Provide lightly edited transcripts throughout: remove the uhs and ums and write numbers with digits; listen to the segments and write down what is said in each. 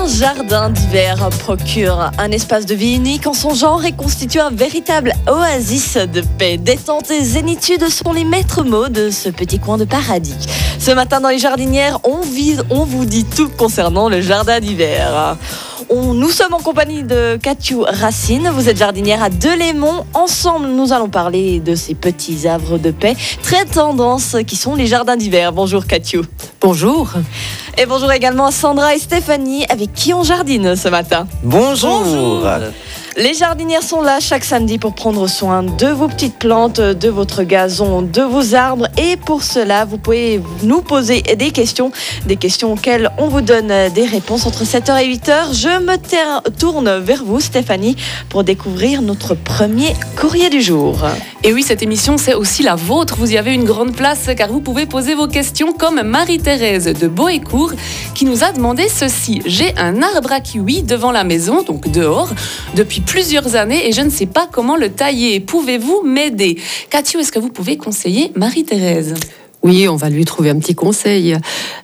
Un jardin d'hiver procure un espace de vie unique en son genre et constitue un véritable oasis de paix. Détente et zénitude sont les maîtres mots de ce petit coin de paradis. Ce matin dans les jardinières, on vous dit tout concernant le jardin d'hiver. Nous sommes en compagnie de Katiou Racine, vous êtes jardinière à Delémont. Ensemble, nous allons parler de ces petits havres de paix très tendance qui sont les jardins d'hiver. Bonjour Katiou. Bonjour. Et bonjour également à Sandra et Stéphanie avec qui on jardine ce matin. Bonjour. Les jardinières sont là chaque samedi pour prendre soin de vos petites plantes, de votre gazon, de vos arbres. Et pour cela, vous pouvez nous poser des questions auxquelles on vous donne des réponses entre 7h et 8h. Je me tourne vers vous, Stéphanie, pour découvrir notre premier courrier du jour. Et oui, cette émission, c'est aussi la vôtre. Vous y avez une grande place car vous pouvez poser vos questions comme Marie-Thérèse de Boécourt qui nous a demandé ceci. J'ai un arbre à kiwi devant la maison, donc dehors, depuis plusieurs années et je ne sais pas comment le tailler. Pouvez-vous m'aider? Katiou, est-ce que vous pouvez conseiller Marie-Thérèse? Oui, on va lui trouver un petit conseil.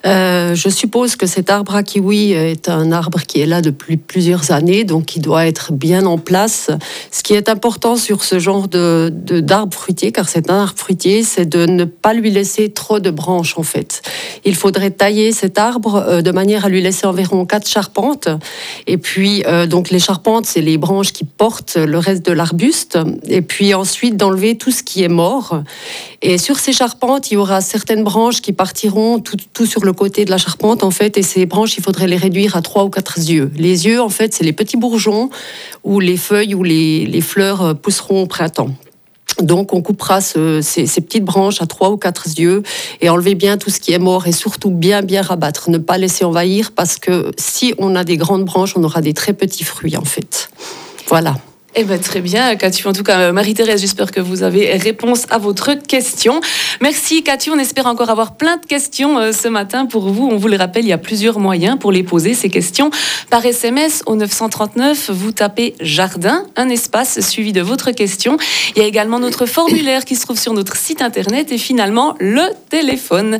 Je suppose que cet arbre à kiwi est un arbre qui est là depuis plusieurs années, donc qui doit être bien en place. Ce qui est important sur ce genre d'arbre fruitier, car c'est un arbre fruitier, c'est de ne pas lui laisser trop de branches en fait. Il faudrait tailler cet arbre de manière à lui laisser environ 4 charpentes. Et puis, donc les charpentes, c'est les branches qui portent le reste de l'arbuste. Et puis ensuite, d'enlever tout ce qui est mort. Et sur ces charpentes, il y aura certaines branches qui partiront tout sur le côté de la charpente, en fait, et ces branches, il faudrait les réduire à 3 ou 4 yeux. Les yeux, en fait, c'est les petits bourgeons où les feuilles ou les fleurs pousseront au printemps. Donc, on coupera ces petites branches à 3 ou 4 yeux et enlever bien tout ce qui est mort et surtout bien rabattre, ne pas laisser envahir parce que si on a des grandes branches, on aura des très petits fruits, en fait. Voilà. Eh ben, très bien, Katiou. En tout cas, Marie-Thérèse, j'espère que vous avez réponse à votre question. Merci, Katiou. On espère encore avoir plein de questions ce matin pour vous. On vous le rappelle, il y a plusieurs moyens pour les poser, ces questions. Par SMS au 939, vous tapez « Jardin », un espace suivi de votre question. Il y a également notre formulaire qui se trouve sur notre site internet et finalement le téléphone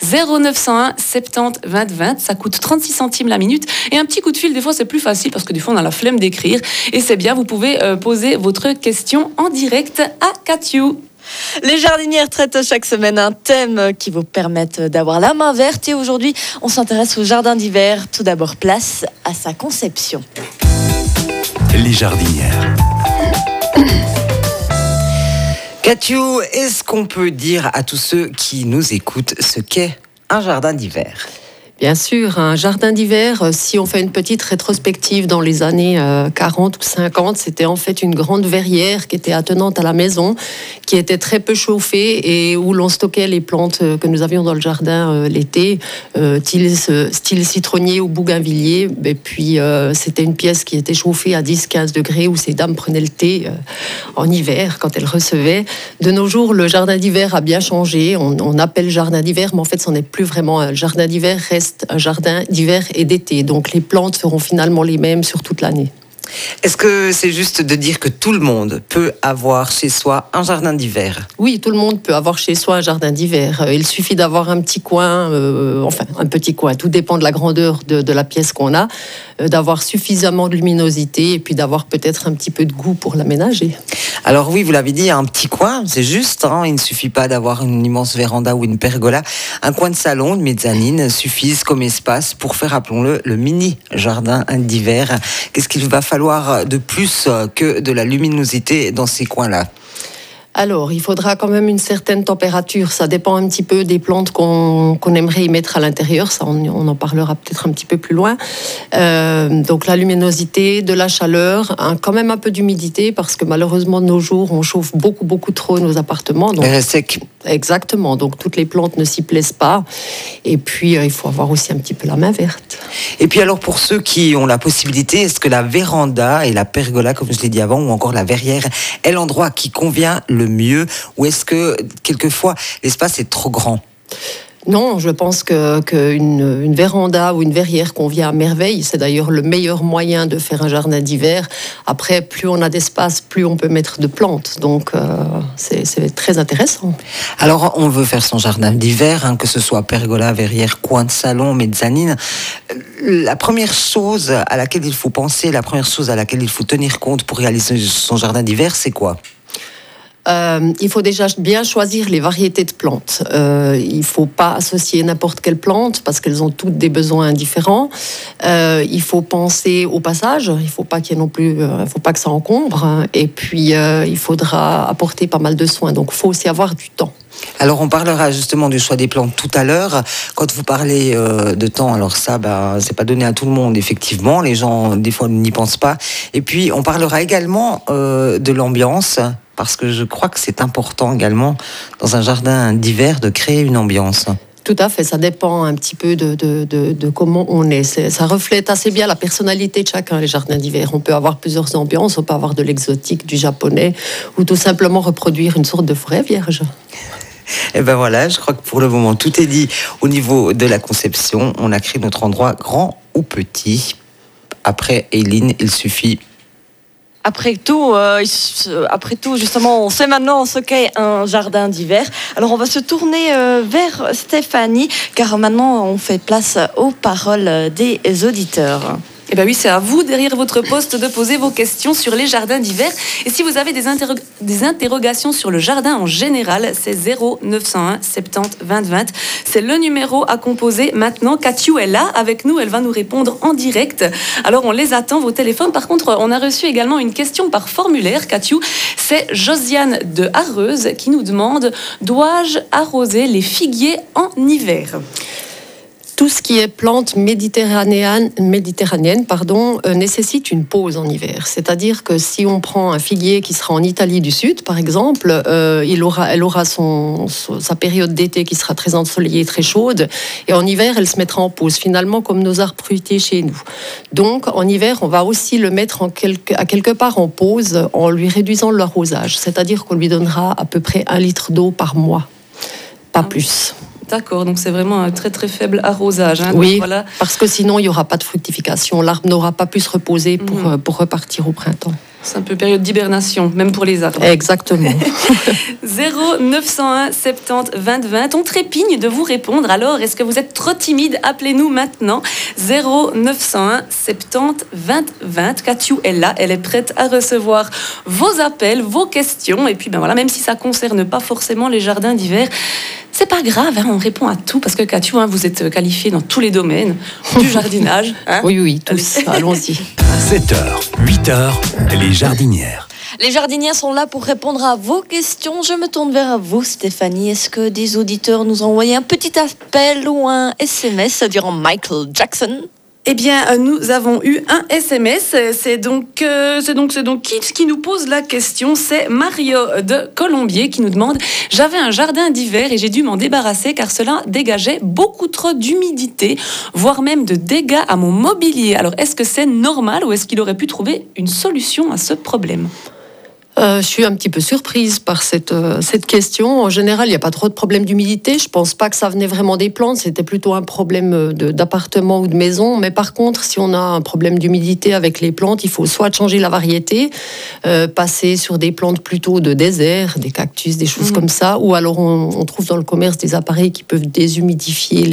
0901 70 20 20. Ça coûte 36 centimes la minute. Et un petit coup de fil, des fois, c'est plus facile parce que des fois, on a la flemme d'écrire. Et c'est bien, vous pouvez poser votre question en direct à Katiou. Les jardinières traitent chaque semaine un thème qui vous permette d'avoir la main verte. Et aujourd'hui, on s'intéresse au jardin d'hiver. Tout d'abord, place à sa conception. Les jardinières. Katiou, est-ce qu'on peut dire à tous ceux qui nous écoutent ce qu'est un jardin d'hiver ? Bien sûr, un jardin d'hiver, si on fait une petite rétrospective dans les années 40 ou 50, c'était en fait une grande verrière qui était attenante à la maison, qui était très peu chauffée et où l'on stockait les plantes que nous avions dans le jardin l'été, style citronnier ou bougainvillier. Et puis, c'était une pièce qui était chauffée à 10-15 degrés où ces dames prenaient le thé en hiver quand elles recevaient. De nos jours, le jardin d'hiver a bien changé. On appelle jardin d'hiver, mais en fait, ce n'est plus vraiment un jardin d'hiver, reste un jardin d'hiver et d'été. Donc les plantes seront finalement les mêmes sur toute l'année. Est-ce que c'est juste de dire que tout le monde peut avoir chez soi un jardin d'hiver ? Oui, tout le monde peut avoir chez soi un jardin d'hiver. Il suffit d'avoir un petit coin, un petit coin, tout dépend de la grandeur de la pièce qu'on a, d'avoir suffisamment de luminosité et puis d'avoir peut-être un petit peu de goût pour l'aménager. Alors oui, vous l'avez dit, un petit coin, c'est juste, il ne suffit pas d'avoir une immense véranda ou une pergola. Un coin de salon, une mezzanine suffisent comme espace pour faire, appelons-le, le mini jardin d'hiver. Qu'est-ce qu'il va falloir de plus que de la luminosité dans ces coins-là ? Alors, il faudra quand même une certaine température. Ça dépend un petit peu des plantes qu'on aimerait y mettre à l'intérieur. Ça, on en parlera peut-être un petit peu plus loin. Donc, la luminosité, de la chaleur, quand même un peu d'humidité, parce que malheureusement, de nos jours, on chauffe beaucoup trop nos appartements. Donc, sec. Exactement. Donc, toutes les plantes ne s'y plaisent pas. Et puis, il faut avoir aussi un petit peu la main verte. Et puis, alors, pour ceux qui ont la possibilité, est-ce que la véranda et la pergola, comme je l'ai dit avant, ou encore la verrière, est l'endroit qui convient le mieux, ou est-ce que quelquefois l'espace est trop grand ? Non, je pense qu'une véranda ou une verrière convient à merveille. C'est d'ailleurs le meilleur moyen de faire un jardin d'hiver. Après, plus on a d'espace, plus on peut mettre de plantes. Donc, c'est très intéressant. Alors, on veut faire son jardin d'hiver, que ce soit pergola, verrière, coin de salon, mezzanine. la première chose à laquelle il faut penser, la première chose à laquelle il faut tenir compte pour réaliser son jardin d'hiver, c'est quoi ? Il faut déjà bien choisir les variétés de plantes. Il ne faut pas associer n'importe quelle plante parce qu'elles ont toutes des besoins différents. Il faut penser au passage. Il ne faut pas qu'il y ait non plus, faut pas que ça encombre. Et puis, il faudra apporter pas mal de soins. Donc, il faut aussi avoir du temps. Alors, on parlera justement du choix des plantes tout à l'heure. Quand vous parlez de temps, alors ça, c'est pas donné à tout le monde, effectivement. Les gens, des fois, n'y pensent pas. Et puis, on parlera également de l'ambiance, parce que je crois que c'est important également, dans un jardin d'hiver, de créer une ambiance. Tout à fait, ça dépend un petit peu de comment on est. Ça reflète assez bien la personnalité de chacun, les jardins d'hiver. On peut avoir plusieurs ambiances, on peut avoir de l'exotique, du japonais, ou tout simplement reproduire une sorte de forêt vierge. Et ben voilà, je crois que pour le moment, tout est dit au niveau de la conception. On a créé notre endroit grand ou petit. Après, Eileen, il suffit... Après tout, justement, on sait maintenant ce qu'est un jardin d'hiver. Alors, on va se tourner vers Stéphanie, car maintenant, on fait place aux paroles des auditeurs. Eh bien oui, c'est à vous, derrière votre poste, de poser vos questions sur les jardins d'hiver. Et si vous avez des interrogations sur le jardin en général, c'est 0901 70 20 20. C'est le numéro à composer maintenant. Cathy est là avec nous, elle va nous répondre en direct. Alors on les attend, vos téléphones. Par contre, on a reçu également une question par formulaire, Cathy. C'est Josiane de Harreuse qui nous demande « Dois-je arroser les figuiers en hiver ?» Tout ce qui est plante méditerranéenne, nécessite une pause en hiver. C'est-à-dire que si on prend un figuier qui sera en Italie du Sud, par exemple, elle aura sa période d'été qui sera très ensoleillée, très chaude, et en hiver, elle se mettra en pause, finalement comme nos arbres fruitiers chez nous. Donc, en hiver, on va aussi le mettre à quelque part en pause en lui réduisant l'arrosage. C'est-à-dire qu'on lui donnera à peu près 1 litre d'eau par mois, pas plus. D'accord, donc c'est vraiment un très très faible arrosage. Oui, donc voilà. Parce que sinon il n'y aura pas de fructification. L'arbre n'aura pas pu se reposer pour repartir au printemps. C'est un peu période d'hibernation, même pour les arbres. Exactement. 0901 70 20 20. On trépigne de vous répondre. Alors, est-ce que vous êtes trop timide ? Appelez-nous maintenant. 0901 70 20 20. Cathy est là. Elle est prête à recevoir vos appels, vos questions. Et puis, voilà, même si ça ne concerne pas forcément les jardins d'hiver, c'est pas grave, on répond à tout, parce que Cathy, vous êtes qualifiée dans tous les domaines du jardinage. Oui, tous. Allons-y. 7h, 8h, les jardinières. Les jardinières sont là pour répondre à vos questions. Je me tourne vers vous, Stéphanie. Est-ce que des auditeurs nous ont envoyé un petit appel ou un SMS durant Michael Jackson ? Eh bien, nous avons eu un SMS. C'est donc qui nous pose la question. C'est Mario de Colombier qui nous demande « J'avais un jardin d'hiver et j'ai dû m'en débarrasser car cela dégageait beaucoup trop d'humidité, voire même de dégâts à mon mobilier. Alors, est-ce que c'est normal ou est-ce qu'il aurait pu trouver une solution à ce problème ?» Je suis un petit peu surprise par cette question. En général, il n'y a pas trop de problème d'humidité. Je ne pense pas que ça venait vraiment des plantes. C'était plutôt un problème d'appartement ou de maison. Mais par contre, si on a un problème d'humidité avec les plantes, il faut soit changer la variété, passer sur des plantes plutôt de désert, des cactus, des choses comme ça. Ou alors, on trouve dans le commerce des appareils qui peuvent déshumidifier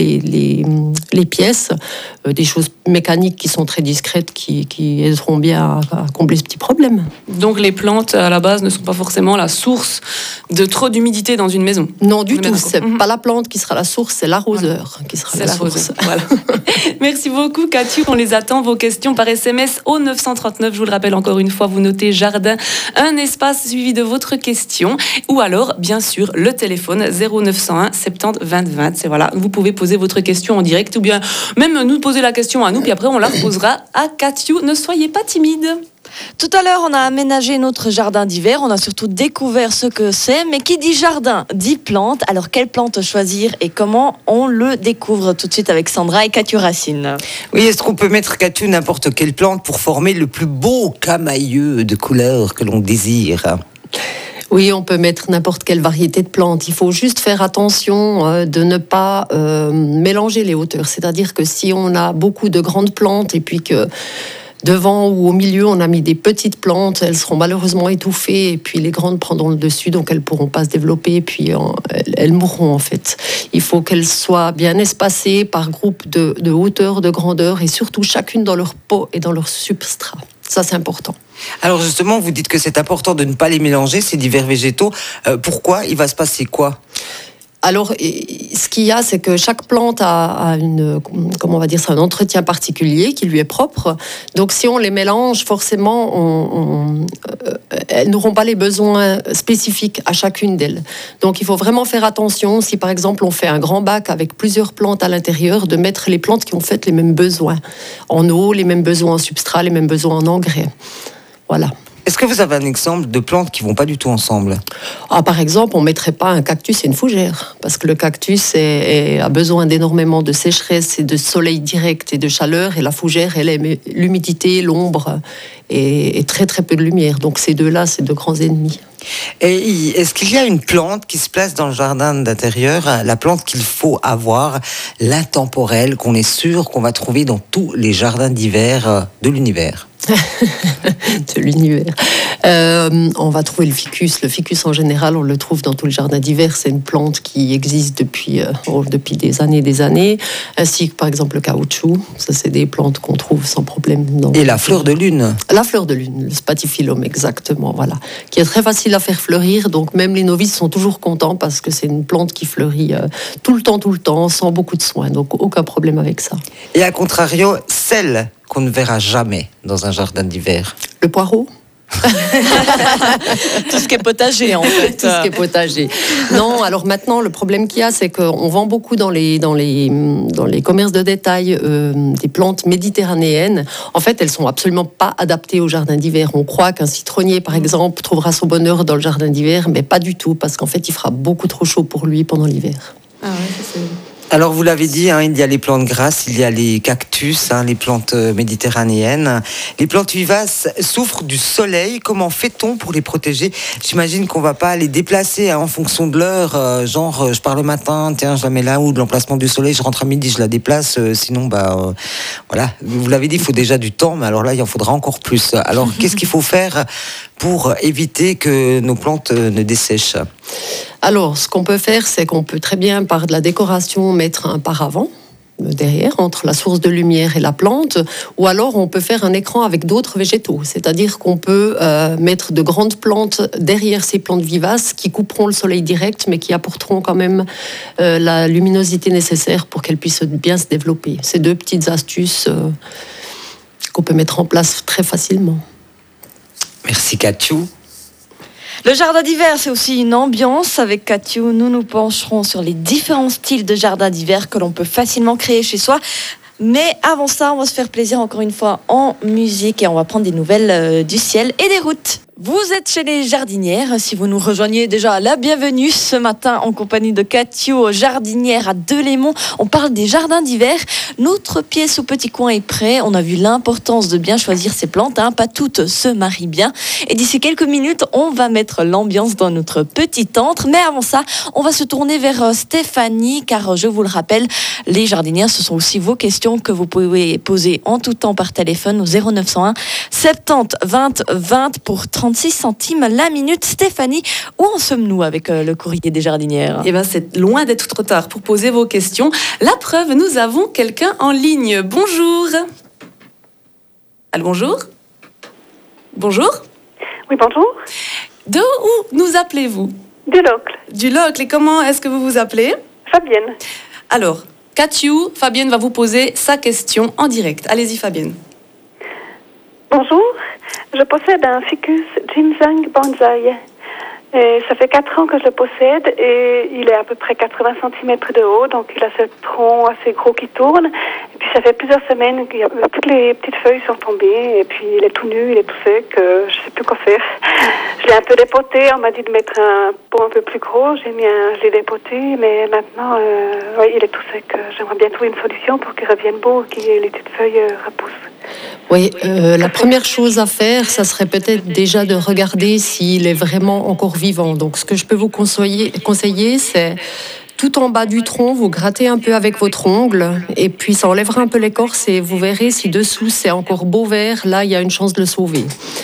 les pièces. Des choses mécaniques qui sont très discrètes, qui aideront bien à combler ce petit problème. Donc, les plantes à la base ne sont pas forcément la source de trop d'humidité dans une maison. Non, du tout. C'est pas la plante qui sera la source, c'est l'arroseur qui sera la source. Voilà. Merci beaucoup, Cathy. On les attend, vos questions par SMS au 939. Je vous le rappelle encore une fois, vous notez jardin, un espace suivi de votre question. Ou alors, bien sûr, le téléphone 0901 70 20 20. C'est voilà, vous pouvez poser votre question en direct ou bien même nous poser la question à nous, puis après on la reposera à Cathy. Ne soyez pas timide. Tout à l'heure, on a aménagé notre jardin d'hiver. On a surtout découvert ce que c'est. Mais qui dit jardin dit plante. Alors, quelle plante choisir et comment on le découvre tout de suite avec Sandra et Cathy Racine. Oui, est-ce qu'on peut mettre, Cathy, n'importe quelle plante pour former le plus beau camailleux de couleurs que l'on désire ? Oui, on peut mettre n'importe quelle variété de plantes. Il faut juste faire attention de ne pas mélanger les hauteurs. C'est-à-dire que si on a beaucoup de grandes plantes et puis que Devant ou au milieu, on a mis des petites plantes. Elles seront malheureusement étouffées et puis les grandes prendront le dessus, donc elles ne pourront pas se développer et puis elles mourront en fait. Il faut qu'elles soient bien espacées par groupe de hauteur, de grandeur et surtout chacune dans leur pot et dans leur substrat. Ça, c'est important. Alors justement, vous dites que c'est important de ne pas les mélanger, ces divers végétaux. Pourquoi ? Il va se passer quoi ? Alors, ce qu'il y a, c'est que chaque plante a un entretien particulier qui lui est propre. Donc, si on les mélange, forcément, elles n'auront pas les besoins spécifiques à chacune d'elles. Donc, il faut vraiment faire attention, si par exemple on fait un grand bac avec plusieurs plantes à l'intérieur, de mettre les plantes qui ont fait les mêmes besoins en eau, les mêmes besoins en substrat, les mêmes besoins en engrais. Voilà. Est-ce que vous avez un exemple de plantes qui vont pas du tout ensemble ? Par exemple, on ne mettrait pas un cactus et une fougère, parce que le cactus a besoin d'énormément de sécheresse et de soleil direct et de chaleur, et la fougère, elle aime l'humidité, l'ombre et très très peu de lumière. Donc ces deux-là, c'est deux grands ennemis. Et est-ce qu'il y a une plante qui se place dans le jardin d'intérieur, la plante qu'il faut avoir, l'intemporelle, qu'on est sûr qu'on va trouver dans tous les jardins d'hiver de l'univers ? De l'univers. On va trouver le ficus. Le ficus, en général, on le trouve dans tout le jardin d'hiver. C'est une plante qui existe depuis des années. Ainsi que, par exemple, le caoutchouc. Ça, c'est des plantes qu'on trouve sans problème. Et la fleur de lune. La fleur de lune, le spathiphyllum, exactement, voilà. Qui est très facile à faire fleurir. Donc, même les novices sont toujours contents parce que c'est une plante qui fleurit tout le temps, sans beaucoup de soins. Donc, aucun problème avec ça. Et à contrario, celle qu'on ne verra jamais dans un jardin d'hiver. Le poireau. Tout ce qui est potager, en fait. Tout ce qui est potager. Non, alors maintenant, le problème qu'il y a, c'est qu'on vend beaucoup dans les commerces de détail des plantes méditerranéennes. En fait, elles sont absolument pas adaptées au jardin d'hiver. On croit qu'un citronnier, par exemple, trouvera son bonheur dans le jardin d'hiver, mais pas du tout, parce qu'en fait, il fera beaucoup trop chaud pour lui pendant l'hiver. Ah ouais, ça c'est... Alors vous l'avez dit, il y a les plantes grasses, il y a les cactus, les plantes méditerranéennes. Les plantes vivaces souffrent du soleil. Comment fait-on pour les protéger ? J'imagine qu'on va pas les déplacer en fonction de l'heure. Genre, je pars le matin, tiens, je la mets là, ou de l'emplacement du soleil, je rentre à midi, je la déplace. Sinon, voilà. Vous l'avez dit, il faut déjà du temps, mais alors là, il en faudra encore plus. Alors, qu'est-ce qu'il faut faire pour éviter que nos plantes ne dessèchent ? Alors, ce qu'on peut faire, c'est qu'on peut très bien, par de la décoration, mettre un paravent derrière, entre la source de lumière et la plante, ou alors on peut faire un écran avec d'autres végétaux, c'est-à-dire qu'on peut mettre de grandes plantes derrière ces plantes vivaces qui couperont le soleil direct, mais qui apporteront quand même la luminosité nécessaire pour qu'elles puissent bien se développer. C'est deux petites astuces qu'on peut mettre en place très facilement. Merci Katiou. Le jardin d'hiver, c'est aussi une ambiance. Avec Katiou, nous nous pencherons sur les différents styles de jardin d'hiver que l'on peut facilement créer chez soi. Mais avant ça, on va se faire plaisir encore une fois en musique et on va prendre des nouvelles du ciel et des routes. Vous êtes chez les jardinières. Si vous nous rejoignez, déjà la bienvenue ce matin en compagnie de Katiou, jardinière à Delémont. On parle des jardins d'hiver. Notre pièce au petit coin est prêt. On a vu l'importance de bien choisir ses plantes. Pas toutes se marient bien. Et d'ici quelques minutes, on va mettre l'ambiance dans notre petit antre. Mais avant ça, on va se tourner vers Stéphanie, car je vous le rappelle, les jardinières, ce sont aussi vos questions que vous pouvez poser en tout temps par téléphone au 0901 70 20 20 pour 36 centimes la minute. Stéphanie, où en sommes-nous avec le courrier des jardinières ? C'est loin d'être trop tard pour poser vos questions. La preuve, nous avons quelqu'un en ligne. Bonjour. Allô, bonjour. Bonjour. Oui, bonjour. De où nous appelez-vous ? Du Locle. Du Locle. Et comment est-ce que vous vous appelez ? Fabienne. Alors, Katiou, Fabienne va vous poser sa question en direct. Allez-y, Fabienne. Bonjour. Je possède un ficus ginseng bonsaï. Et ça fait 4 ans que je le possède et il est à peu près 80 cm de haut, donc il a ce tronc assez gros qui tourne. Et puis ça fait plusieurs semaines que toutes les petites feuilles sont tombées et puis il est tout nu, il est tout sec, je ne sais plus quoi faire. Je l'ai un peu dépoté, on m'a dit de mettre un pot un peu plus gros, je l'ai dépoté, mais maintenant il est tout sec. J'aimerais bien trouver une solution pour qu'il revienne beau, que les petites feuilles repoussent. Oui, la première chose à faire, ça serait peut-être déjà de regarder s'il est vraiment encore vivant. Donc, ce que je peux vous conseiller, c'est tout en bas du tronc, vous grattez un peu avec votre ongle et puis ça enlèvera un peu l'écorce et vous verrez si dessous c'est encore beau vert, là il y a une chance de le sauver.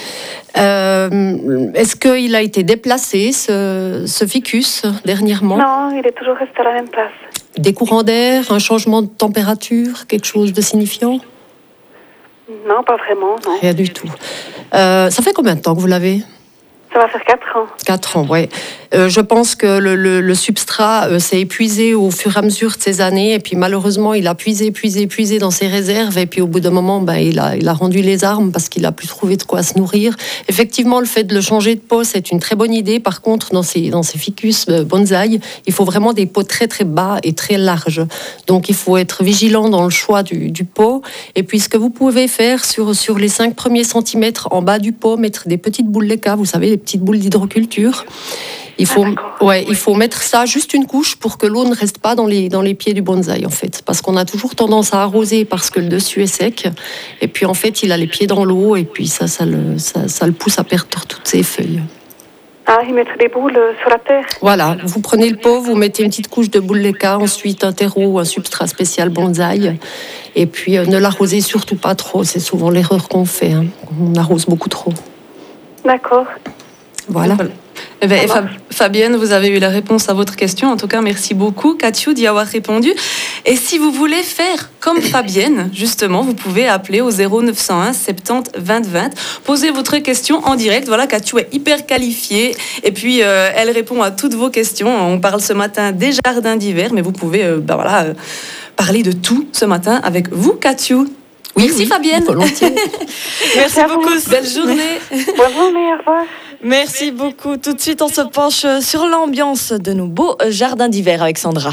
Est-ce qu'il a été déplacé, ce ficus, dernièrement? Non, il est toujours resté à la même place. Des courants d'air, un changement de température, quelque chose de signifiant? Non, pas vraiment, non. Rien du tout. Ça fait combien de temps que vous l'avez? Ça va faire 4 ans. 4 ans, oui. Je pense que le substrat s'est épuisé au fur et à mesure de ces années. Et puis malheureusement, il a puisé dans ses réserves. Et puis au bout d'un moment, il a rendu les armes parce qu'il n'a plus trouvé de quoi se nourrir. Effectivement, le fait de le changer de pot, c'est une très bonne idée. Par contre, dans ces ficus bonsaï, il faut vraiment des pots très très bas et très larges. Donc il faut être vigilant dans le choix du pot. Et puis ce que vous pouvez faire sur les 5 premiers centimètres en bas du pot, mettre des petites boules d'éca, vous savez, les petites boules d'hydroculture. Il faut mettre ça juste une couche pour que l'eau ne reste pas dans les pieds du bonsaï en fait, parce qu'on a toujours tendance à arroser parce que le dessus est sec, et puis en fait il a les pieds dans l'eau et puis ça le pousse à perdre toutes ses feuilles. Ah, y mettre des boules sur la terre. Voilà, vous prenez le pot, vous mettez une petite couche de boule d'éca, ensuite un terreau, un substrat spécial bonsaï, et puis ne l'arrosez surtout pas trop, c'est souvent l'erreur qu'on fait, hein. On arrose beaucoup trop. D'accord. Voilà. Eh bien, Fabienne, vous avez eu la réponse à votre question. En tout cas, merci beaucoup, Kathiou, d'y avoir répondu. Et si vous voulez faire comme Fabienne, justement, vous pouvez appeler au 0901 70 20 20. Posez votre question en direct. Voilà, Kathiou est hyper qualifiée. Et puis, elle répond à toutes vos questions. On parle ce matin des jardins d'hiver, mais vous pouvez parler de tout ce matin avec vous, Kathiou. Merci Fabienne. Volontiers. Merci beaucoup. Belle journée. Bonne journée, au revoir. Merci beaucoup. Tout de suite, on se penche sur l'ambiance de nos beaux jardins d'hiver avec Sandra.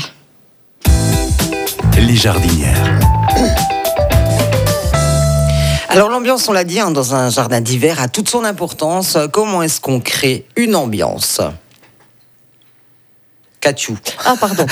Les jardinières. Alors l'ambiance, on l'a dit, dans un jardin d'hiver a toute son importance. Comment est-ce qu'on crée une ambiance ? Kathiou. Ah, pardon.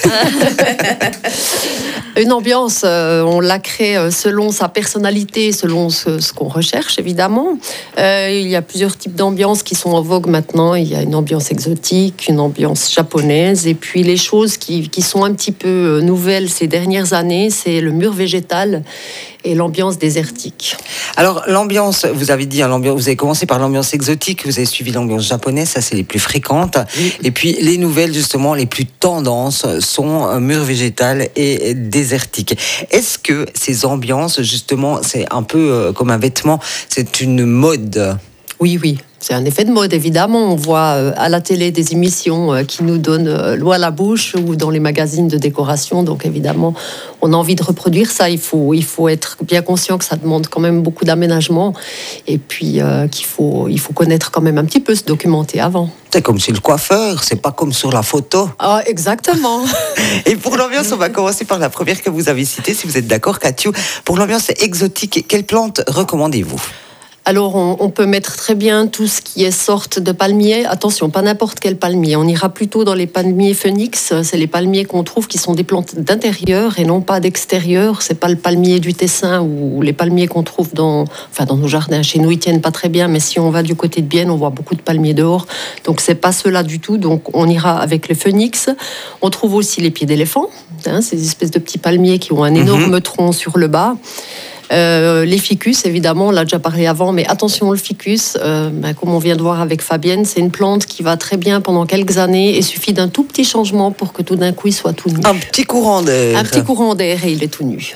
Une ambiance, on la crée selon sa personnalité, selon ce qu'on recherche, évidemment. Il y a plusieurs types d'ambiances qui sont en vogue maintenant. Il y a une ambiance exotique, une ambiance japonaise, et puis les choses qui sont un petit peu nouvelles ces dernières années, c'est le mur végétal et l'ambiance désertique. Alors l'ambiance, vous avez dit, vous avez commencé par l'ambiance exotique, vous avez suivi l'ambiance japonaise, ça c'est les plus fréquentes. Oui. Et puis les nouvelles, justement, les plus tendances sont mur végétal et désertique. Est-ce que ces ambiances, justement, c'est un peu comme un vêtement, c'est une mode ? Oui. C'est un effet de mode, évidemment. On voit à la télé des émissions qui nous donnent l'eau à la bouche ou dans les magazines de décoration. Donc, évidemment, on a envie de reproduire ça. Il faut être bien conscient que ça demande quand même beaucoup d'aménagement et puis qu'il faut connaître quand même un petit peu, se documenter avant. C'est comme chez le coiffeur, c'est pas comme sur la photo. Ah, exactement. Et pour l'ambiance, on va commencer par la première que vous avez citée, si vous êtes d'accord, Kathiou. Pour l'ambiance exotique, quelle plante recommandez-vous ? Alors, on peut mettre très bien tout ce qui est sorte de palmier. Attention, pas n'importe quel palmier. On ira plutôt dans les palmiers phénix. C'est les palmiers qu'on trouve qui sont des plantes d'intérieur et non pas d'extérieur. C'est pas le palmier du Tessin ou les palmiers qu'on trouve dans nos jardins. Chez nous, ils tiennent pas très bien, mais si on va du côté de Bienne, on voit beaucoup de palmiers dehors. Donc, c'est pas cela du tout. Donc, on ira avec les phénix. On trouve aussi les pieds d'éléphant, ces espèces de petits palmiers qui ont un énorme tronc sur le bas. Les ficus, évidemment, on l'a déjà parlé avant, mais attention, le ficus, comme on vient de voir avec Fabienne, c'est une plante qui va très bien pendant quelques années et suffit d'un tout petit changement pour que tout d'un coup il soit tout nu. Un petit courant d'air. Un petit courant d'air et il est tout nu.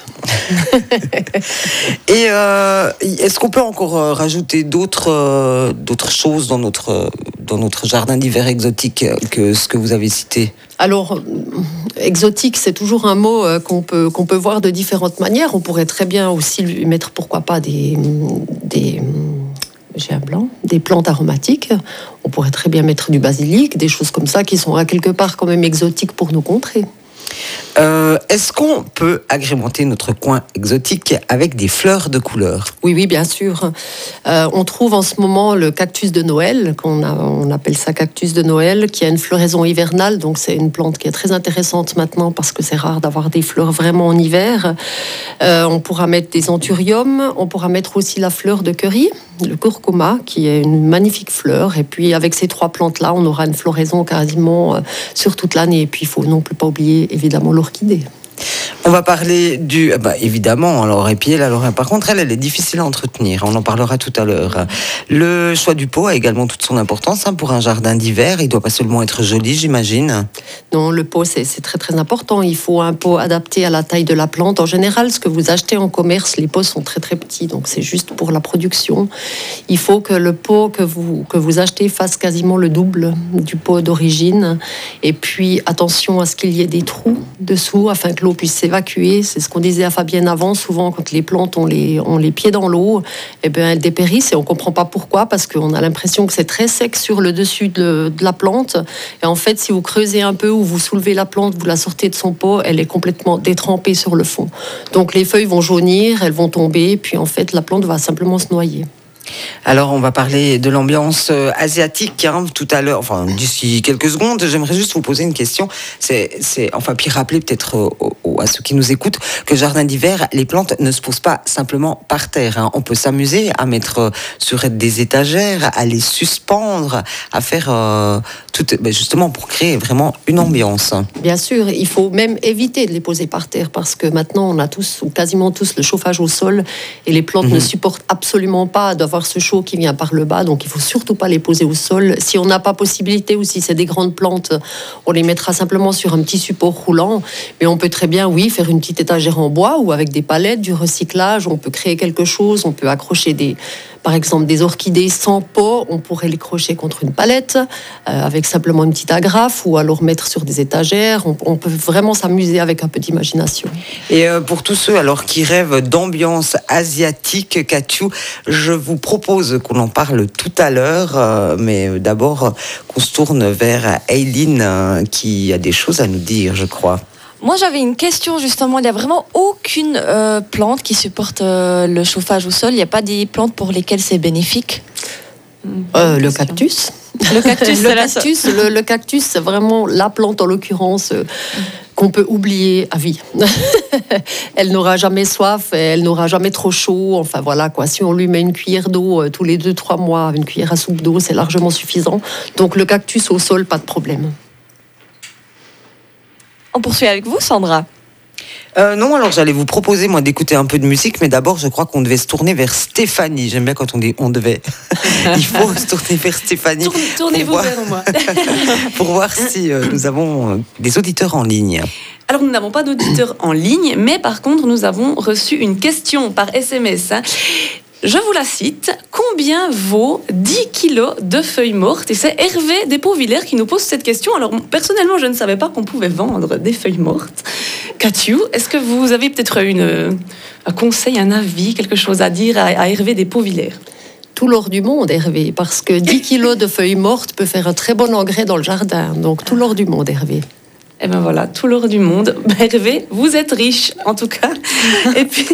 Et est-ce qu'on peut encore rajouter d'autres choses dans notre jardin d'hiver exotique que ce que vous avez cité ? Alors, exotique, c'est toujours un mot qu'on peut voir de différentes manières. On pourrait très bien aussi lui mettre, pourquoi pas, des plantes aromatiques. On pourrait très bien mettre du basilic, des choses comme ça qui sont à quelque part quand même exotiques pour nos contrées. Est-ce qu'on peut agrémenter notre coin exotique avec des fleurs de couleur? Oui, bien sûr. On trouve en ce moment le cactus de Noël, on appelle ça cactus de Noël, qui a une floraison hivernale. Donc c'est une plante qui est très intéressante maintenant parce que c'est rare d'avoir des fleurs vraiment en hiver. On pourra mettre des anthuriums, on pourra mettre aussi la fleur de curry, le curcuma, qui est une magnifique fleur. Et puis avec ces 3 plantes-là, on aura une floraison quasiment sur toute l'année. Et puis il faut non plus pas oublier évidemment l'orchidée. On va parler du... évidemment, alors, et puis elle, par contre, elle est difficile à entretenir. On en parlera tout à l'heure. Le choix du pot a également toute son importance pour un jardin d'hiver. Il ne doit pas seulement être joli, j'imagine. Non, le pot, c'est très très important. Il faut un pot adapté à la taille de la plante. En général, ce que vous achetez en commerce, les pots sont très très petits, donc c'est juste pour la production. Il faut que le pot que vous achetez fasse quasiment le double du pot d'origine. Et puis, attention à ce qu'il y ait des trous dessous, afin que l'eau puisse s'évacuer. C'est ce qu'on disait à Fabienne avant. Souvent, quand les plantes ont les pieds dans l'eau, elles dépérissent et on ne comprend pas pourquoi, parce qu'on a l'impression que c'est très sec sur le dessus de la plante. Et en fait, si vous creusez un peu ou vous soulevez la plante, vous la sortez de son pot, elle est complètement détrempée sur le fond. Donc les feuilles vont jaunir, elles vont tomber, puis en fait, la plante va simplement se noyer. Alors, on va parler de l'ambiance asiatique tout à l'heure, enfin d'ici quelques secondes. J'aimerais juste vous poser une question. Puis rappeler peut-être à ceux qui nous écoutent que jardin d'hiver, les plantes ne se posent pas simplement par terre. On peut s'amuser à mettre sur des étagères, à les suspendre, à faire justement pour créer vraiment une ambiance. Bien sûr, il faut même éviter de les poser par terre parce que maintenant on a tous ou quasiment tous le chauffage au sol et les plantes ne supportent absolument pas d'avoir ce chaud qui vient par le bas, donc il ne faut surtout pas les poser au sol. Si on n'a pas possibilité ou si c'est des grandes plantes, on les mettra simplement sur un petit support roulant, mais on peut très bien, faire une petite étagère en bois ou avec des palettes, du recyclage, on peut créer quelque chose, on peut accrocher par exemple des orchidées sans pot, on pourrait les crocher contre une palette avec simplement une petite agrafe ou alors mettre sur des étagères. On peut vraiment s'amuser avec un peu d'imagination. Et pour tous ceux qui rêvent d'ambiance asiatique, Katiou, je vous propose qu'on en parle tout à l'heure, mais d'abord qu'on se tourne vers Aileen qui a des choses à nous dire, je crois. Moi, j'avais une question, justement. Il n'y a vraiment aucune plante qui supporte le chauffage au sol. Il n'y a pas des plantes pour lesquelles c'est bénéfique? Le cactus. Le cactus, c'est vraiment la plante, en l'occurrence, qu'on peut oublier à vie. Elle n'aura jamais soif, elle n'aura jamais trop chaud. Enfin, voilà, quoi. Si on lui met une cuillère d'eau tous les 2-3 mois, une cuillère à soupe d'eau, c'est largement suffisant. Donc, le cactus au sol, pas de problème. On poursuit avec vous, Sandra. Non, alors j'allais vous proposer, moi, d'écouter un peu de musique, mais d'abord, je crois qu'on devait se tourner vers Stéphanie. J'aime bien quand on dit on devait. Il faut se tourner vers Stéphanie. Tournez-vous vers moi. Pour voir si nous avons des auditeurs en ligne. Alors, nous n'avons pas d'auditeurs en ligne, mais par contre, nous avons reçu une question par SMS. Je vous la cite. Combien vaut 10 kilos de feuilles mortes? Et c'est Hervé Despauvillers qui nous pose cette question. Alors, personnellement, je ne savais pas qu'on pouvait vendre des feuilles mortes. Katiou, est-ce que vous avez peut-être un conseil, un avis, quelque chose à dire à Hervé Despauvillers? Tout l'or du monde, Hervé, parce que 10 kilos de feuilles mortes peut faire un très bon engrais dans le jardin. Donc, tout l'or du monde, Hervé. Eh bien voilà, tout l'or du monde. Hervé, vous êtes riche, en tout cas. Et puis,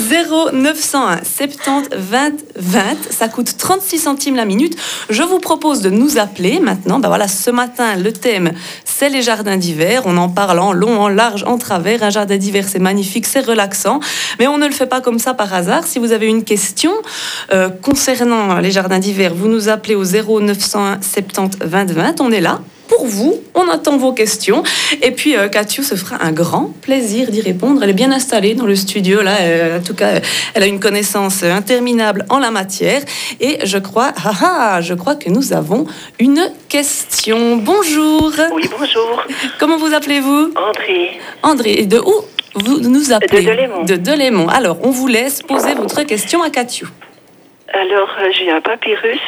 0901 70 20 20, ça coûte 36 centimes la minute. Je vous propose de nous appeler maintenant. Ce matin, le thème, c'est les jardins d'hiver. On en parle en long, en large, en travers. Un jardin d'hiver, c'est magnifique, c'est relaxant. Mais on ne le fait pas comme ça par hasard. Si vous avez une question concernant les jardins d'hiver, vous nous appelez au 0901 70 20 20. On est là pour vous, on attend vos questions. Et puis, Katiou se fera un grand plaisir d'y répondre. Elle est bien installée dans le studio, là. En tout cas, elle a une connaissance interminable en la matière. Et je crois que nous avons une question. Bonjour. Oui, bonjour. Comment vous appelez-vous? André. André, et de où vous nous appelez? De Delémont. De Delémont. Alors, on vous laisse poser votre question à Katiou. Alors, j'ai un papyrus.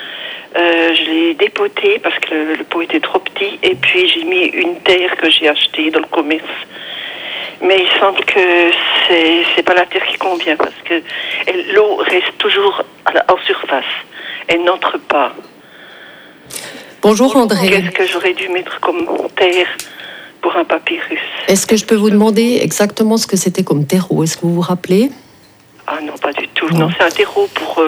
Je l'ai dépoté parce que le pot était trop petit. Et puis, j'ai mis une terre que j'ai achetée dans le commerce. Mais il semble que c'est pas la terre qui convient parce que l'eau reste toujours en surface. Elle n'entre pas. Bonjour André. Qu'est-ce que j'aurais dû mettre comme terre pour un papyrus. Est-ce que je peux vous demander exactement ce que c'était comme terreau? Est-ce que vous vous rappelez? Ah non, pas du tout. Non, c'est un terreau pour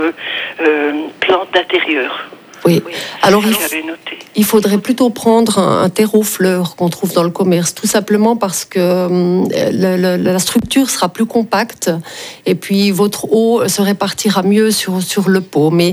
plantes d'intérieur. Oui. Alors, J'avais noté. il faudrait plutôt prendre un terreau fleur qu'on trouve dans le commerce, tout simplement parce que la structure sera plus compacte et puis votre eau se répartira mieux sur le pot. Mais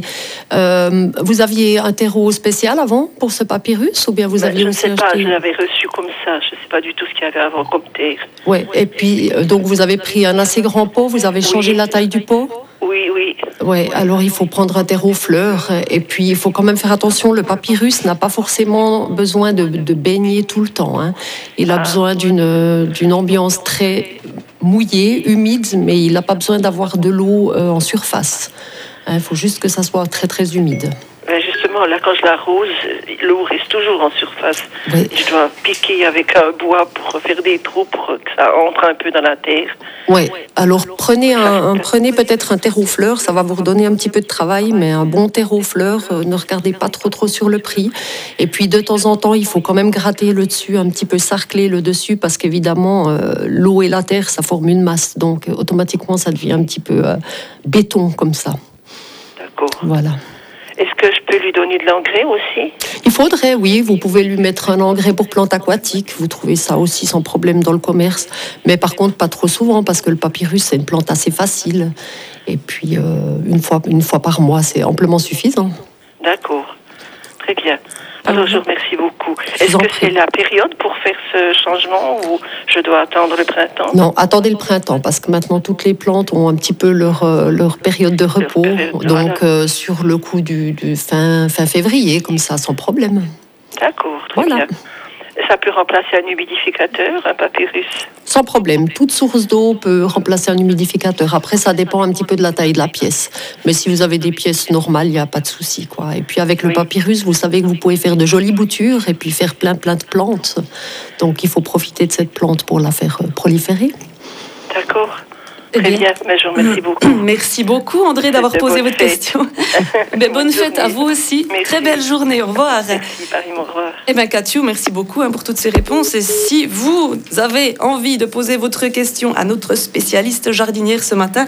vous aviez un terreau spécial avant pour ce papyrus ou bien vous aviez aussi je ne sais pas, acheté... je l'avais reçu comme ça. Je ne sais pas du tout ce qu'il y avait avant comme terre. Oui, et puis donc vous avez pris un assez grand pot, vous avez changé la taille du pot? Oui, oui. Oui, alors il faut prendre un terreau fleur et puis il faut quand même faire attention, le papyrus n'a pas forcément besoin de baigner tout le temps. Hein. Il a besoin d'une ambiance très mouillée, humide, mais il n'a pas besoin d'avoir de l'eau en surface. Il faut juste que ça soit très très humide. Ben justement, là, quand je l'arrose, l'eau reste toujours en surface. Oui. Je dois piquer avec un bois pour faire des trous pour que ça entre un peu dans la terre. Oui, alors prenez peut-être un terreau fleur, ça va vous redonner un petit peu de travail, mais un bon terreau fleur, ne regardez pas trop sur le prix. Et puis de temps en temps, il faut quand même gratter le dessus, un petit peu sarcler le dessus, parce qu'évidemment, l'eau et la terre, ça forme une masse, donc automatiquement, ça devient un petit peu béton comme ça. D'accord. Voilà. Est-ce que je peux lui donner de l'engrais aussi? Il faudrait, oui, vous pouvez lui mettre un engrais pour plantes aquatiques, vous trouvez ça aussi sans problème dans le commerce, mais par contre pas trop souvent parce que le papyrus c'est une plante assez facile et puis une fois par mois c'est amplement suffisant. D'accord, très bien. Alors je vous remercie beaucoup. Je Est-ce vous en que prie. c'est la période pour faire ce changement ou je dois attendre le printemps? Non, attendez le printemps parce que maintenant toutes les plantes ont un petit peu leur période de repos, donc sur le coup du fin février comme ça sans problème. D'accord, très Voilà. bien. Ça peut remplacer un humidificateur, un papyrus? Sans problème, toute source d'eau peut remplacer un humidificateur. Après, ça dépend un petit peu de la taille de la pièce. Mais si vous avez des pièces normales, il n'y a pas de souci, quoi. Et puis avec le papyrus, vous savez que vous pouvez faire de jolies boutures et puis faire plein de plantes. Donc il faut profiter de cette plante pour la faire proliférer. D'accord. Eh Très bien. bien, mais je vous remercie beaucoup. Merci beaucoup, André, d'avoir De posé bonnes votre fêtes. question. Mais bonne fête à vous aussi. Merci. Très belle journée. Au revoir. Merci, Paris, au revoir. Eh bien, Cathiou, merci beaucoup pour toutes ces réponses. Et si vous avez envie de poser votre question à notre spécialiste jardinière ce matin,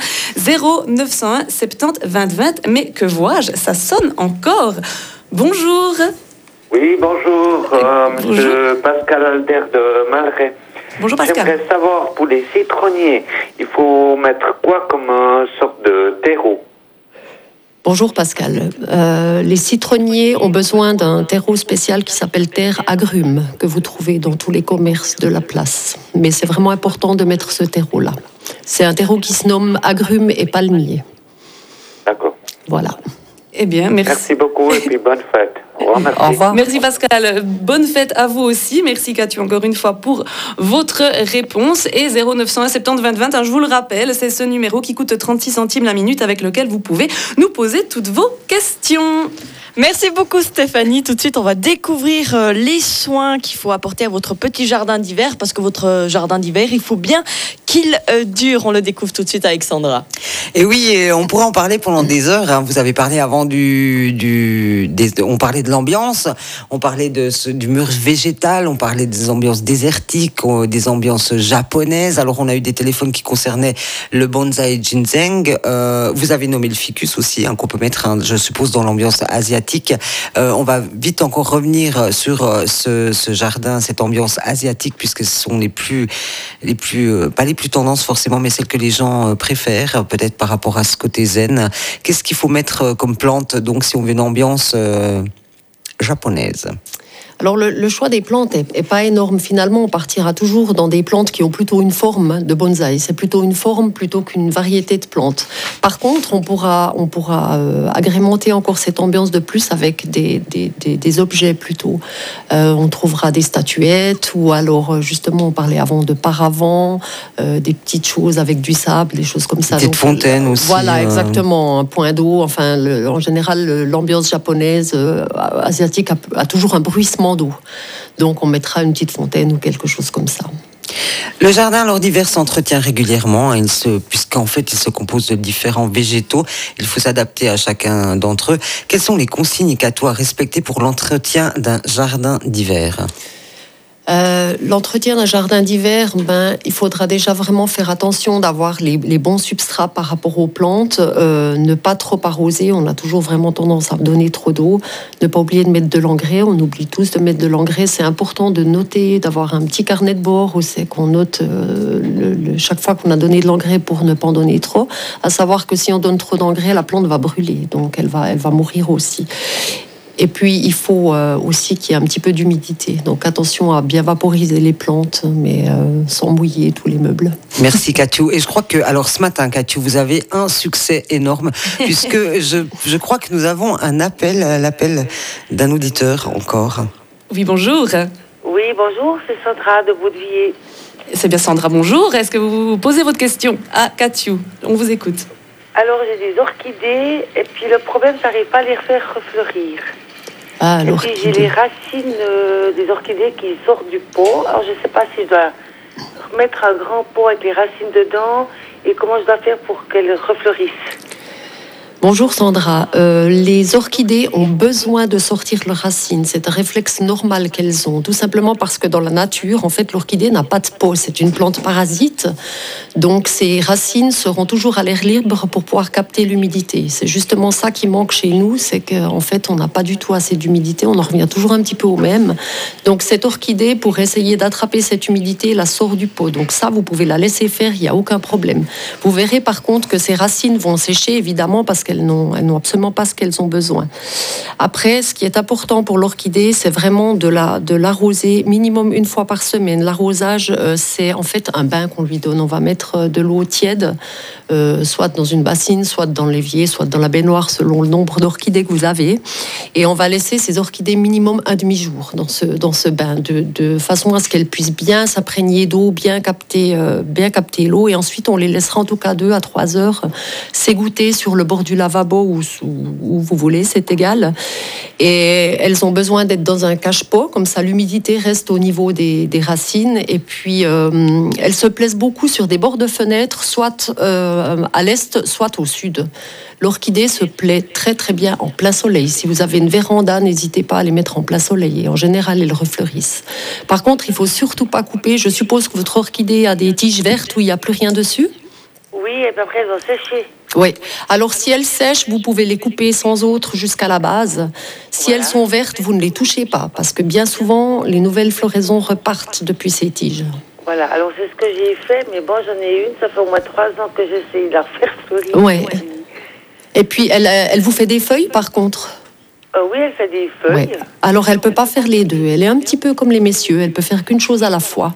0901 70 20 20. Mais que vois-je? Ça sonne encore. Bonjour. Oui, bonjour. Bonjour. Monsieur Pascal Alder de Malray. Bonjour Pascal. J'aimerais savoir, pour les citronniers, il faut mettre quoi comme sorte de terreau? Bonjour Pascal. Les citronniers ont besoin d'un terreau spécial qui s'appelle terre agrume, que vous trouvez dans tous les commerces de la place. Mais c'est vraiment important de mettre ce terreau-là. C'est un terreau qui se nomme agrume et palmier. D'accord. Voilà. Eh bien, merci. Merci beaucoup et puis bonne fête. Au revoir, merci. Au revoir. Merci Pascal. Bonne fête à vous aussi. Merci Cathiou encore une fois pour votre réponse. Et 0901 70 20 20, je vous le rappelle, c'est ce numéro qui coûte 36 centimes la minute avec lequel vous pouvez nous poser toutes vos questions. Merci beaucoup Stéphanie. Tout de suite, on va découvrir les soins qu'il faut apporter à votre petit jardin d'hiver parce que votre jardin d'hiver, il faut bien qu'il dure. On le découvre tout de suite avec Sandra. Et oui, on pourrait en parler pendant des heures. Hein. Vous avez parlé avant on parlait de l'ambiance, on parlait du mur végétal, on parlait des ambiances désertiques, des ambiances japonaises. Alors on a eu des téléphones qui concernaient le bonsaï ginseng. Vous avez nommé le ficus aussi, hein, qu'on peut mettre, je suppose, dans l'ambiance asiatique. On va vite encore revenir sur ce jardin, cette ambiance asiatique, puisque ce sont pas les plus tendances forcément, mais celles que les gens préfèrent, peut-être par rapport à ce côté zen. Qu'est-ce qu'il faut mettre comme plante, donc, si on veut une ambiance japonaise? Alors le choix des plantes est pas énorme. Finalement, on partira toujours dans des plantes qui ont plutôt une forme de bonsaï. C'est plutôt une forme plutôt qu'une variété de plantes. Par contre, on pourra agrémenter encore cette ambiance de plus avec des objets plutôt. On trouvera des statuettes ou alors justement on parlait avant de paravents, des petites choses avec du sable, des choses comme ça. Des petites fontaines aussi. Voilà, exactement, un point d'eau. Enfin, en général, l'ambiance japonaise, asiatique a toujours un bruissement d'eau. Donc on mettra une petite fontaine ou quelque chose comme ça. Le jardin, lors d'hiver, s'entretient régulièrement, puisqu'en fait, il se compose de différents végétaux. Il faut s'adapter à chacun d'entre eux. Quelles sont les consignes et à respecter pour l'entretien d'un jardin d'hiver ? L'entretien d'un jardin d'hiver, il faudra déjà vraiment faire attention d'avoir les bons substrats par rapport aux plantes, ne pas trop arroser, on a toujours vraiment tendance à donner trop d'eau, ne pas oublier de mettre de l'engrais, on oublie tous de mettre de l'engrais, c'est important de noter, d'avoir un petit carnet de bord où c'est qu'on note chaque fois qu'on a donné de l'engrais pour ne pas en donner trop, à savoir que si on donne trop d'engrais, la plante va brûler, donc elle va mourir aussi. Et puis, il faut aussi qu'il y ait un petit peu d'humidité. Donc, attention à bien vaporiser les plantes, mais sans mouiller tous les meubles. Merci, Katiou. Et je crois que, alors ce matin, Katiou, vous avez un succès énorme, puisque je crois que nous avons l'appel d'un auditeur encore. Oui, bonjour. Oui, bonjour, c'est Sandra de Boudevilliers. C'est bien Sandra, bonjour. Est-ce que vous posez votre question à Katiou? On vous écoute. Alors, j'ai des orchidées, et puis le problème, j'arrive pas à les faire refleurir. Ah, et puis j'ai les racines des orchidées qui sortent du pot. Alors je ne sais pas si je dois remettre un grand pot avec les racines dedans et comment je dois faire pour qu'elles refleurissent. Bonjour Sandra, les orchidées ont besoin de sortir leurs racines, c'est un réflexe normal qu'elles ont, tout simplement parce que dans la nature, en fait, l'orchidée n'a pas de peau, c'est une plante parasite, donc ses racines seront toujours à l'air libre pour pouvoir capter l'humidité. C'est justement ça qui manque chez nous, c'est qu'en fait, on n'a pas du tout assez d'humidité, on en revient toujours un petit peu au même. Donc cette orchidée, pour essayer d'attraper cette humidité, la sort du pot. Donc ça, vous pouvez la laisser faire, il n'y a aucun problème. Vous verrez par contre que ses racines vont sécher, évidemment, parce qu'elles n'ont absolument pas ce qu'elles ont besoin. Après, ce qui est important pour l'orchidée, c'est vraiment de l'arroser minimum une fois par semaine. L'arrosage, c'est en fait un bain qu'on lui donne. On va mettre de l'eau tiède, soit dans une bassine, soit dans l'évier, soit dans la baignoire, selon le nombre d'orchidées que vous avez. Et on va laisser ces orchidées minimum un demi-jour dans ce bain, de façon à ce qu'elles puissent bien s'imprégner d'eau, bien capter l'eau. Et ensuite, on les laissera en tout cas 2 à 3 heures s'égoutter sur le bord du lavabo ou où vous voulez, c'est égal. Et elles ont besoin d'être dans un cache-pot, comme ça l'humidité reste au niveau des racines. Et puis, elles se plaisent beaucoup sur des bords de fenêtres, soit à l'est, soit au sud. L'orchidée se plaît très très bien en plein soleil. Si vous avez une véranda, n'hésitez pas à les mettre en plein soleil. Et en général, elles refleurissent. Par contre, il ne faut surtout pas couper. Je suppose que votre orchidée a des tiges vertes où il n'y a plus rien dessus. Oui, et puis après, elles vont sécher. Oui. Alors, si elles sèchent, vous pouvez les couper sans autre jusqu'à la base. Si elles sont vertes, vous ne les touchez pas. Parce que bien souvent, les nouvelles floraisons repartent depuis ces tiges. Voilà, alors c'est ce que j'ai fait, mais bon, j'en ai une, ça fait au moins 3 ans que j'essaye de la refaire fleurir. Ouais. Et puis, elle vous fait des feuilles, par contre? Oui, elle fait des feuilles. Ouais. Alors, elle ne peut pas faire les deux. Elle est un petit peu comme les messieurs, elle peut faire qu'une chose à la fois.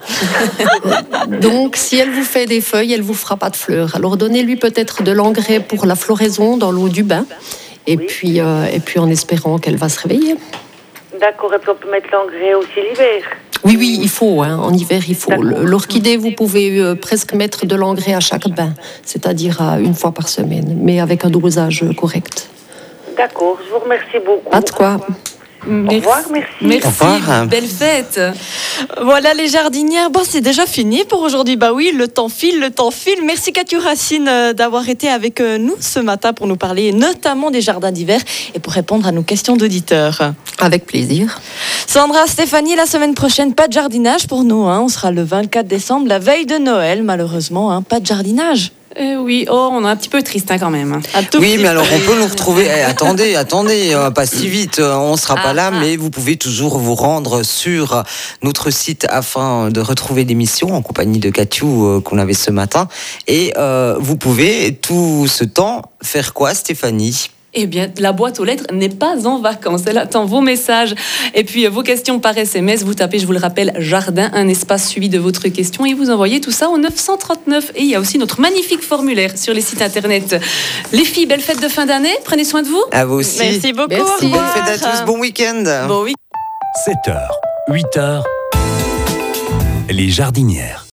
Donc, si elle vous fait des feuilles, elle ne vous fera pas de fleurs. Alors, donnez-lui peut-être de l'engrais pour la floraison dans l'eau du bain. Et, puis en espérant qu'elle va se réveiller. D'accord, et puis on peut mettre l'engrais aussi l'hiver. Oui, il faut. En hiver, il faut. L'orchidée, vous pouvez presque mettre de l'engrais à chaque bain, c'est-à-dire une fois par semaine, mais avec un dosage correct. D'accord, je vous remercie beaucoup. Pas de quoi. Au revoir, merci. Merci, Au revoir. belle fête. Voilà les jardinières, bon c'est déjà fini pour aujourd'hui, bah oui, le temps file. Merci Katiou Racine d'avoir été avec nous ce matin pour nous parler notamment des jardins d'hiver et pour répondre à nos questions d'auditeurs. Avec plaisir. Sandra, Stéphanie, la semaine prochaine, pas de jardinage pour nous, on sera le 24 décembre, la veille de Noël malheureusement, pas de jardinage. Oui, on est un petit peu triste quand même. Oui, mais alors on peut nous retrouver. Attendez, pas si vite. On sera pas là, mais vous pouvez toujours vous rendre sur notre site afin de retrouver l'émission en compagnie de Katiou qu'on avait ce matin. Et vous pouvez tout ce temps faire quoi, Stéphanie ? Eh bien, la boîte aux lettres n'est pas en vacances. Elle attend vos messages et puis vos questions par SMS. Vous tapez, je vous le rappelle, jardin, un espace suivi de votre question et vous envoyez tout ça au 939. Et il y a aussi notre magnifique formulaire sur les sites internet. Les filles, belle fête de fin d'année. Prenez soin de vous. À vous aussi. Merci beaucoup. Merci. Bonne fête à tous. Bon week-end. Bon week-end. 7h, 8h, les jardinières.